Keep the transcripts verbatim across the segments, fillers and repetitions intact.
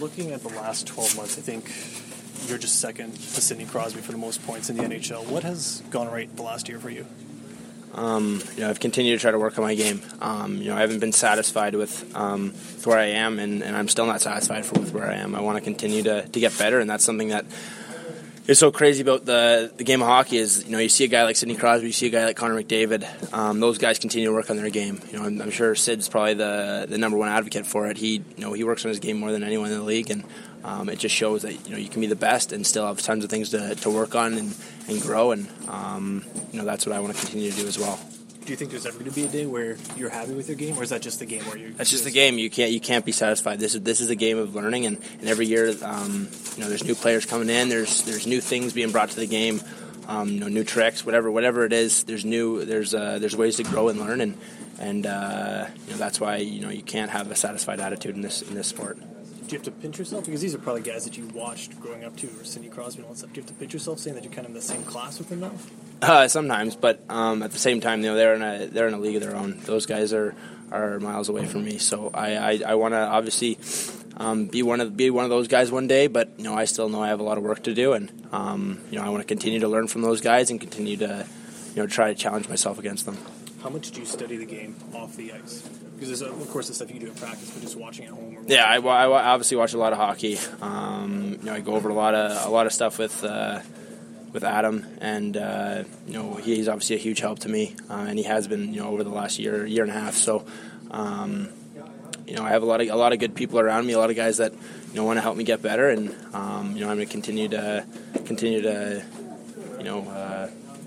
looking at the last twelve months, I think you're just second to Sidney Crosby for the most points in the N H L. What has gone right the last year for you? Um, you know, I've continued to try to work on my game. Um, you know, I haven't been satisfied with, um, with where I am, and, and I'm still not satisfied for, with where I am. I want to continue to, to get better, and that's something that is so crazy about the, the game of hockey is, you know, you see a guy like Sidney Crosby, you see a guy like Connor McDavid. Um, those guys continue to work on their game. You know, I'm, I'm sure Sid's probably the the number one advocate for it. He, you know, he works on his game more than anyone in the league, and um, it just shows that, you know, you can be the best and still have tons of things to, to work on and, and grow, and um, you know, that's what I want to continue to do as well. Do you think there's ever going to be a day where you're happy with your game, or is that just the game where you? That's just the game. You can't you can't be satisfied. This is this is a game of learning, and, and every year, um, you know, there's new players coming in. There's there's new things being brought to the game. Um, you know, new tricks, whatever whatever it is. There's new there's uh, there's ways to grow and learn, and and uh, you know, that's why, you know, you can't have a satisfied attitude in this in this sport. Do you have to pinch yourself? Because these are probably guys that you watched growing up too, or Sidney Crosby and all that stuff. Do you have to pinch yourself saying that you're kind of in the same class with them now? Uh, sometimes, but um, at the same time, you know, they're in a they're in a league of their own. Those guys are, are miles away from me. So I I, I want to obviously um, be one of be one of those guys one day. But, you know, I still know I have a lot of work to do, and um, you know, I want to continue to learn from those guys and continue to, you know, try to challenge myself against them. How much do you study the game off the ice? Because there's, of course, the stuff you can do in practice, but just watching at home. Or yeah, I, I obviously watch a lot of hockey. Um, you know, I go over a lot of a lot of stuff with uh, with Adam, and uh, you know, he's obviously a huge help to me, uh, and he has been, you know, over the last year year and a half. So, um, you know, I have a lot of a lot of good people around me, a lot of guys that, you know, want to help me get better, and um, you know, I'm going to continue to continue to, you know. Uh,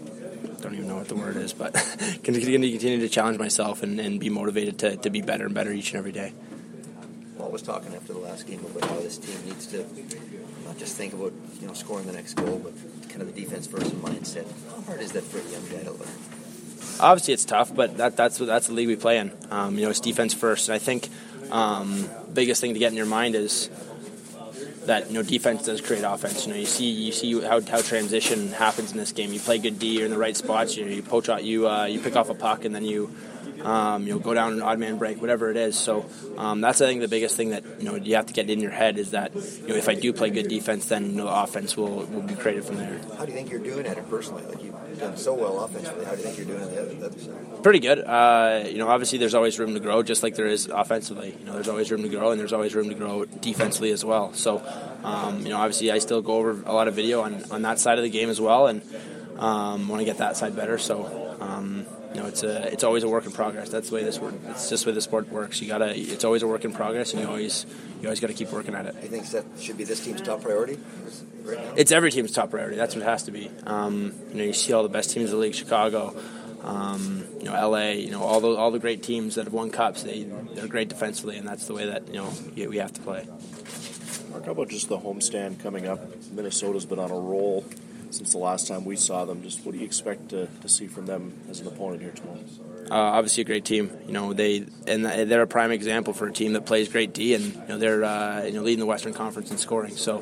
I don't even know what the word is, but continue to challenge myself and, and be motivated to, to be better and better each and every day. Walt was talking after the last game about how this team needs to not just think about, you know, scoring the next goal, but kind of the defense first mindset. How hard is that for a young guy to learn? Obviously, it's tough, but that, that's that's the league we play in. Um, you know, it's defense first, and I think um, biggest thing to get in your mind is that, you know, defense does create offense. You know, you see you see how how transition happens in this game. You play good D, you're in the right spots. You know, you poach out, you uh, you pick off a puck, and then you um, you know, go down an odd man break, whatever it is. So um, that's, I think, the biggest thing that, you know, you have to get in your head is that, you know, if I do play good defense, then, you know, the offense will will be created from there. How do you think you're doing at it personally? Like, you've done so well offensively. How do you think you're doing on the other, the other side? Pretty good. Uh, you know, obviously there's always room to grow, just like there is offensively. You know, there's always room to grow, and there's always room to grow defensively as well. So, um, you know, obviously I still go over a lot of video on, on that side of the game as well, and um, want to get that side better. So, um, you know, it's a it's always a work in progress. That's the way this work. It's just the way the sport works. You gotta. It's always a work in progress, and you always you always got to keep working at it. Do you think that should be this team's top priority right now? It's every team's top priority. That's what it has to be. Um, you know, you see all the best teams in the league, Chicago, um, you know, L A. You know, all the all the great teams that have won cups. They they're great defensively, and that's the way that, you know, we have to play. Mark, how about just the homestand coming up? Minnesota's been on a roll since the last time we saw them. Just what do you expect to, to see from them as an opponent here tomorrow? Uh, obviously, a great team. You know, they and they're a prime example for a team that plays great D, and, you know, they're uh, you know, leading the Western Conference in scoring. So,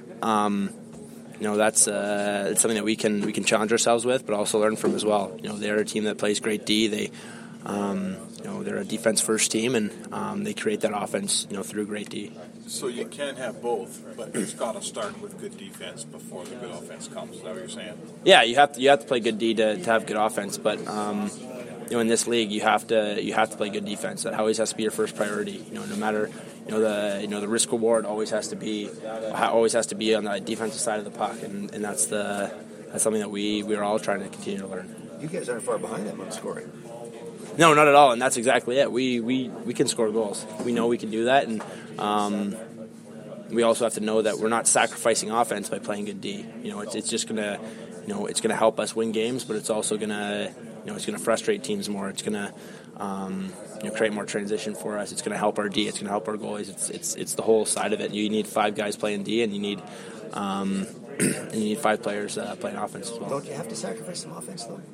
um, you know, that's uh, it's something that we can we can challenge ourselves with, but also learn from as well. You know, they're a team that plays great D. They, um, you know, they're a defense first team, and um, they create that offense, you know, through great D. So you can have both, but it's got to start with good defense before the good offense comes. Is that what you're saying? Yeah, you have to you have to play good D to, to have good offense, but um, you know, in this league, you have to you have to play good defense. That always has to be your first priority. You know, no matter, you know, the you know the risk reward always has to be always has to be on the defensive side of the puck, and, and that's the that's something that we we are all trying to continue to learn. You guys aren't far behind them on scoring. No, not at all, and that's exactly it. We we, we can score goals. We know we can do that, and um, we also have to know that we're not sacrificing offense by playing good D. You know, it's it's just gonna, you know, it's gonna help us win games, but it's also gonna, you know, it's gonna frustrate teams more. It's gonna, um, you know, create more transition for us. It's gonna help our D. It's gonna help our goalies. It's it's it's the whole side of it. You need five guys playing D, and you need, um, and you need five players uh, playing offense as well. Don't you have to sacrifice some offense though?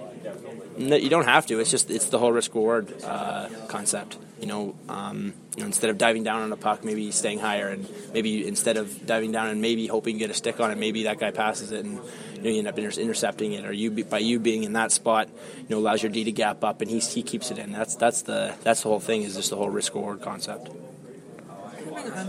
No, you don't have to. It's just it's the whole risk reward uh, concept. You know, um, you know, instead of diving down on a puck, maybe staying higher, and maybe instead of diving down and maybe hoping to get a stick on it, maybe that guy passes it, and, you know, you end up inter- intercepting it, or you by you being in that spot, you know, allows your D to gap up, and he he keeps it in. That's that's the that's the whole thing. Is just the whole risk reward concept. Andre,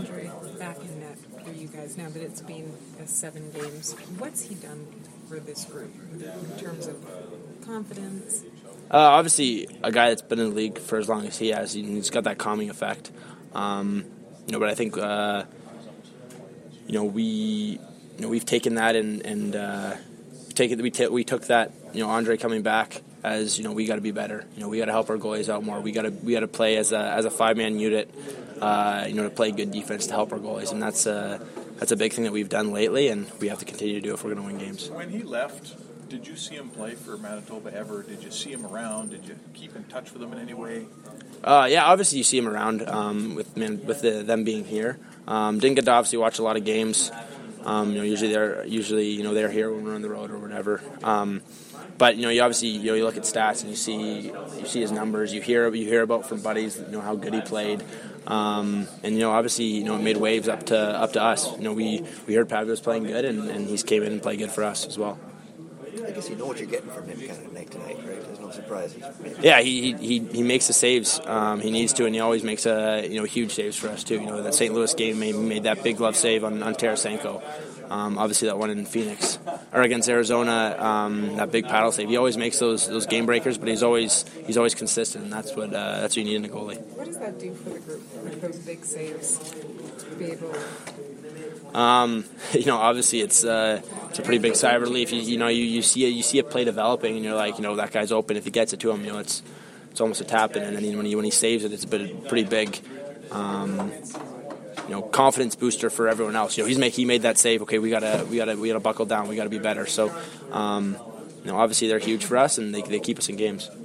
back in net for you guys now that it's been uh, seven games. What's he done for this group in terms of confidence? Uh, obviously, a guy that's been in the league for as long as he has, he's got that calming effect. Um, you know, but I think uh, you know we you know we've taken that and and uh, taken we t- we took that you know Andre coming back as you know we got to be better. You know we got to help our goalies out more. We got to we got to play as a as a five man unit. Uh, you know to play good defense to help our goalies, and that's a that's a big thing that we've done lately, and we have to continue to do if we're going to win games. When he left, did you see him play for Manitoba ever? Did you see him around? Did you keep in touch with him in any way? Uh, yeah, obviously you see him around um, with man, with the, them being here. Um, didn't get to obviously watch a lot of games. Um, you know, usually they're usually you know they're here when we're on the road or whatever. Um, but you know, you obviously you know you look at stats and you see you see his numbers. You hear you hear about from buddies you know how good he played. Um, and you know, obviously, you know, it made waves up to up to us. You know, we, we heard Pavel was playing good, and, and he's came in and played good for us as well. I guess you know what you're getting from him kind of night to night, right? There's no surprises. Yeah, he he, he makes the saves um, he needs to, and he always makes a you know huge saves for us too. You know, that Saint Louis game made made that big glove save on on Tarasenko. Um, obviously, that one in Phoenix or against Arizona, um, that big paddle save. He always makes those those game breakers, but he's always he's always consistent, and that's what uh, that's what you need in a goalie. What does that do for the group? Like those big saves, to be able. Um, you know, obviously it's uh, it's a pretty big sigh of relief. You, you know, you, you see it, you see a play developing, and you're like, you know, that guy's open. If he gets it to him, you know, it's it's almost a tap in, and then when he when he saves it, it's a bit pretty big. Um, you know, confidence booster for everyone else. You know, he's make he made that save. Okay, we gotta we gotta we gotta buckle down. We gotta be better. So, um, you know, obviously they're huge for us, and they they keep us in games.